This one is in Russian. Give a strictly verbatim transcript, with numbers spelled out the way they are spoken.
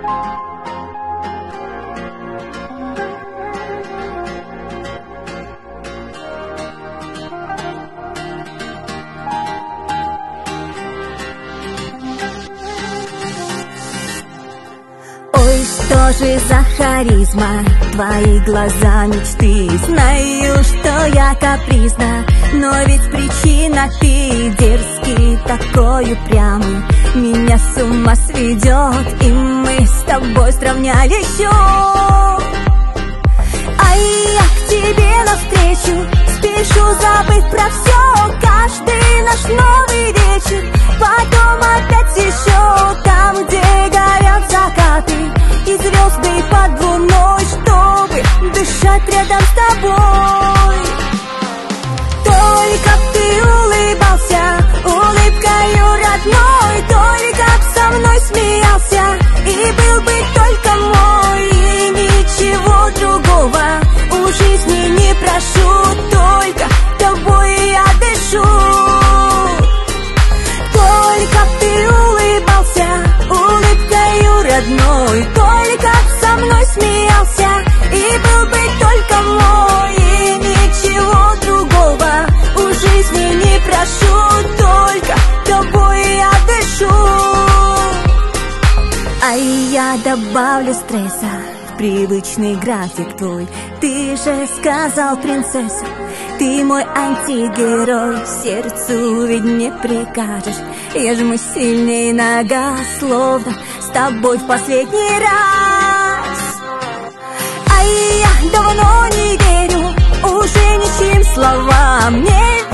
Что же за харизма, твои глаза мечты. Знаю, что я капризна, но ведь причина ты дерзкий, такой упрямый. Меня с ума сведет, и мы с тобой сравняли счет. А я к тебе навстречу спешу, забыть про все. Каждый наш новый вечер, потом опять еще. Там, где горят закаты и звезды под луной, чтобы дышать рядом с тобой. Только б ты улыбался улыбкою родной, только б со мной смеялся и был бы только мой. И ничего другого у жизни не прошу, только тобой я дышу. Только б ты улыбался улыбкою родной, только б со мной смеялся и был бы только мой. И ничего другого у жизни не прошу, только тобой я дышу. А я добавлю стресса в привычный график твой. Ты же сказал, принцесса, ты мой антигерой. Сердцу ведь не прикажешь, я жму сильней нога, словно с тобой в последний раз. А я давно не верю уже ничьим словам, не